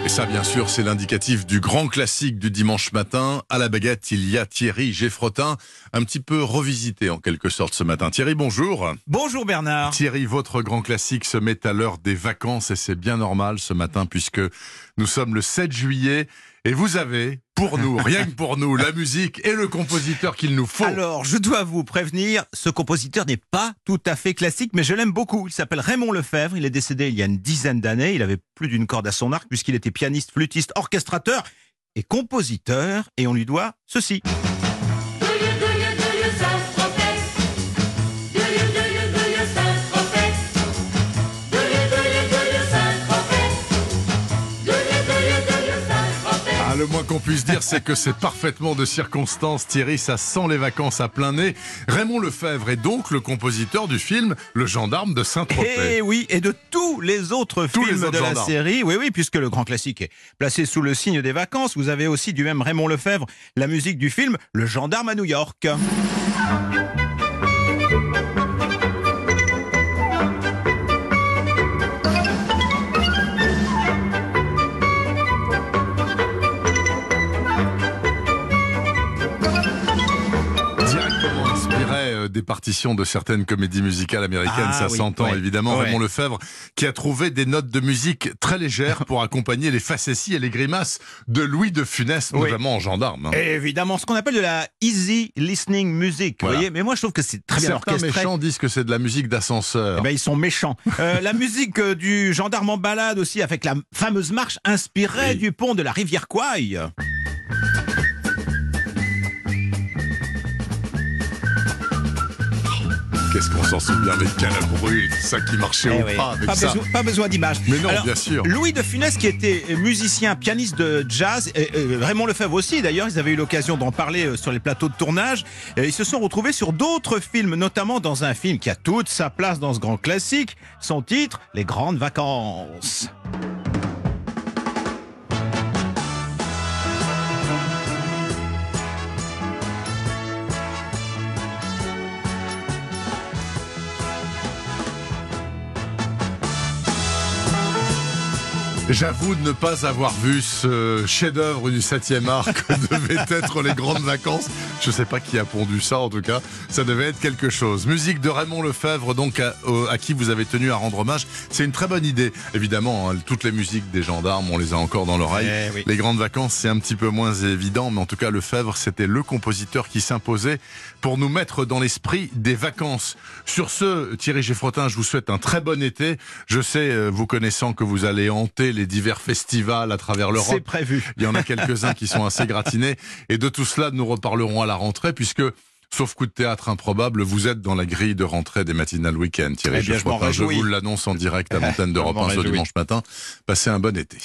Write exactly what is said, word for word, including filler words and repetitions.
Ça, bien sûr, c'est l'indicatif du grand classique du dimanche matin. À la baguette, il y a Thierry Geffrotin, un petit peu revisité en quelque sorte ce matin. Thierry, bonjour. Bonjour Bernard. Thierry, votre grand classique se met à l'heure des vacances et c'est bien normal ce matin puisque nous sommes le sept juillet et vous avez, pour nous, rien que pour nous, la musique et le compositeur qu'il nous faut. Alors, je dois vous prévenir, ce compositeur n'est pas tout à fait classique, mais je l'aime beaucoup. Il s'appelle Raymond Lefebvre, il est décédé il y a une dizaine d'années. Il avait plus d'une corde à son arc puisqu'il était pianiste, flûtiste, orchestrateur et compositeur. Et on lui doit ceci. Le moins qu'on puisse dire, c'est que c'est parfaitement de circonstance. Thierry, ça sent les vacances à plein nez. Raymond Lefebvre est donc le compositeur du film Le Gendarme de Saint-Tropez. Et oui, et de tous les autres tous films les autres de gendarmes. la série. Oui, oui, puisque le grand classique est placé sous le signe des vacances. Vous avez aussi du même Raymond Lefebvre la musique du film Le Gendarme à New York. Des partitions de certaines comédies musicales américaines, ah, ça oui, s'entend ouais, évidemment. ouais. Raymond Lefebvre qui a trouvé des notes de musique très légères pour accompagner les facéties et les grimaces de Louis de Funès, oui. notamment en gendarme. Hein. Et évidemment, ce qu'on appelle de la easy listening music. Voilà. Vous voyez, mais moi je trouve que c'est très bien Certains orchestré. méchants disent que c'est de la musique d'ascenseur. Eh ben, ils sont méchants. Euh, la musique euh, du gendarme en balade aussi, avec la fameuse marche inspirée oui. du pont de la rivière Kwai. Qu'est-ce qu'on s'en souvient avec Calabru et tout ça qui marchait Eh au oui. pas avec pas, ça. besoin, pas besoin d'image. Mais non, Alors, bien sûr. Louis de Funès qui était musicien, pianiste de jazz, et, et Raymond Lefebvre aussi d'ailleurs, ils avaient eu l'occasion d'en parler sur les plateaux de tournage. Et ils se sont retrouvés sur d'autres films, notamment dans un film qui a toute sa place dans ce grand classique, son titre, Les Grandes Vacances. J'avoue de ne pas avoir vu ce chef-d'œuvre du septième art que devaient être Les Grandes Vacances. Je ne sais pas qui a pondu ça, en tout cas. Ça devait être quelque chose. Musique de Raymond Lefebvre, donc à, à qui vous avez tenu à rendre hommage. C'est une très bonne idée. Évidemment, hein, toutes les musiques des gendarmes, on les a encore dans l'oreille. Eh oui. Les Grandes Vacances, c'est un petit peu moins évident, mais en tout cas, Lefebvre, c'était le compositeur qui s'imposait pour nous mettre dans l'esprit des vacances. Sur ce, Thierry Geffrotin, je vous souhaite un très bon été. Je sais, vous connaissant, que vous allez hanter les divers festivals à travers l'Europe. C'est prévu. Il y en a quelques-uns qui sont assez gratinés. Et de tout cela, nous reparlerons à la rentrée, puisque, sauf coup de théâtre improbable, vous êtes dans la grille de rentrée des matinales week-end. Thierry Eh bien, je m'en Geffrotin, je réjouis. vous l'annonce en direct à l'antenne d'Europe un ce dimanche matin. Passez un bon été.